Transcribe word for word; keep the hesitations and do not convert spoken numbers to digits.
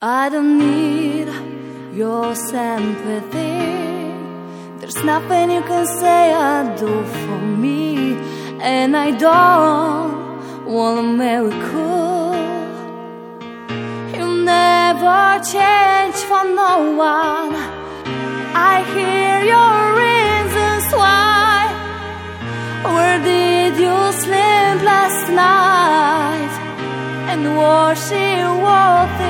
I don't need your sympathy. There's nothing you can say or do for me, and I don't want a miracle. You never change for no one. I hear your reasons why. Where did you sleep last night? And was she worth